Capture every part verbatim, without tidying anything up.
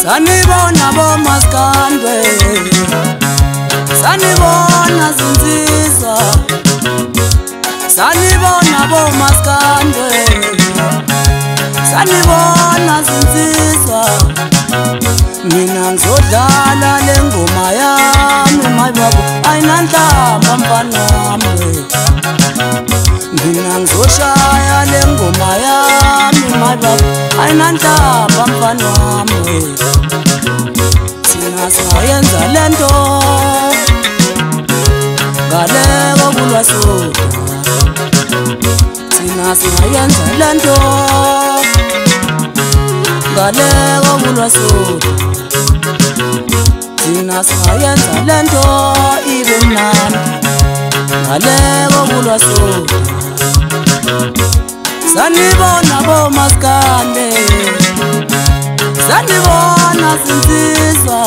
Sanibona bomaskandwe, sanibona zinzisa, sanibona bomaskandwe, sanibona zinzisa. Mina ngizodlala le ngoma yami mayibabu ayinanhlamba mfana wami. Mina ngizoshaya le ngoma yami mayibabu ayinanhlamba mfana wami. Thina sayenza lento ngale kokulwa soda, thina sayenza lento ngale kokulwa soda, thina sayenza lento ibe mnandi ngale kokulwa soda. Sanibona bomaskande, sanibona zinzisa,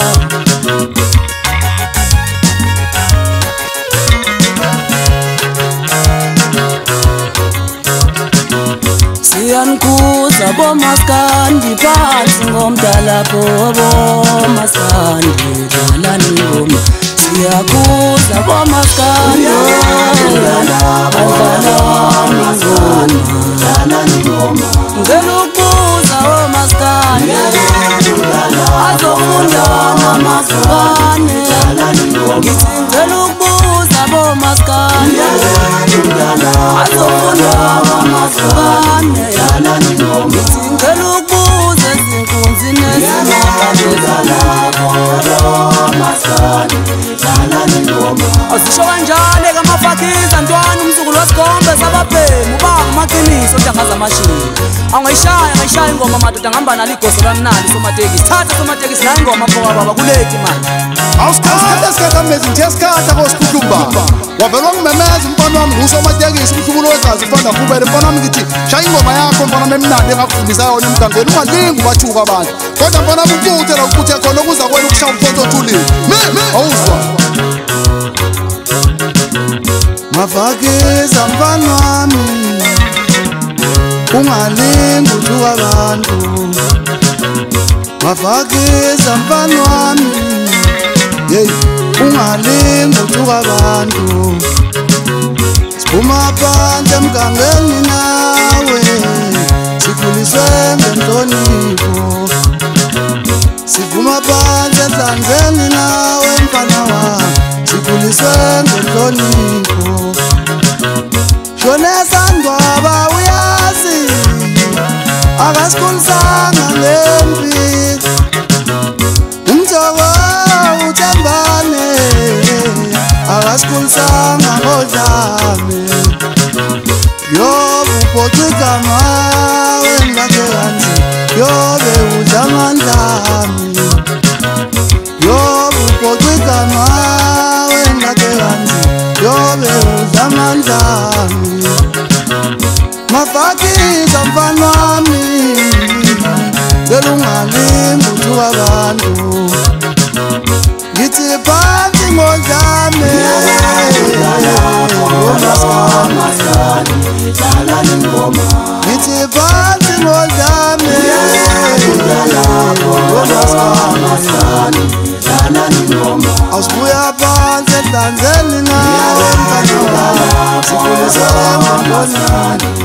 siyanikuza bomaskandi phansi ngomdala bomaskandi dlalani ngoma. Siyakuza bomaskandi dlalani ngoma. Ngelukuza bomaskandi azofunda namazukane. Ngithi ngelukuza bomaskandi azofunda namazukane. Ngithi ngelukuza ezinkunzini azisho kanjalo kamafakiza ntwana umzukulu wasikhombe sababhemu ubanga amaqiniso ntanga zamashini. Angayishaya angayishaya ingoma madoda ngihamba nalo igoso lamnandi somatekisi. Thatha somatekisi nayo ingoma mfoka baba kulethi manje. Awusikhatha sikhakamezi nje sikhatha kosikhuhlumba. Wavela ngimemeza umfana wami usomatekisi umhlubulo wegazi ufanda kubele mfana wami ngithi shaya ingoma yakho mfana wami emnandi engakufundisa yona emgangeni ungalingi ubathuka abantu. Kodwa mfana wami ukuthe la ukuthe khona ukuza kwena ukushaya umfotho othulile. Awuzwa. Mafakiza mfana wami ungalingi uthuka abantu. Mafakiza mfana wami hey ungalingi uthuka abantu. Siphuma phansi emgangeni nawe sikhuliswe ngenhlonipho. Siphuma phansi enhlanzeni nawe mfana wami sikhuliswe ngenhlonipho. Shonesa Ndwaba uyazi akasikhulisanga ngempi. Umthoko uthembane akasikhulisanga ngodlame. Yobe uphoxa igama wengakhe kanzi yobe udla ngandlami. Yobe uphoxa igama wengakhe kanzi yobe udla ngandlami. Mafakiza mfana wami ngeke ungalimbi uthuka abantu. Ngithi phansi ngodlame ngithi phansi ngodlame awusibuya phansi enhlanzeni nawe mfana wami sikhuliswe ngenhlonipho.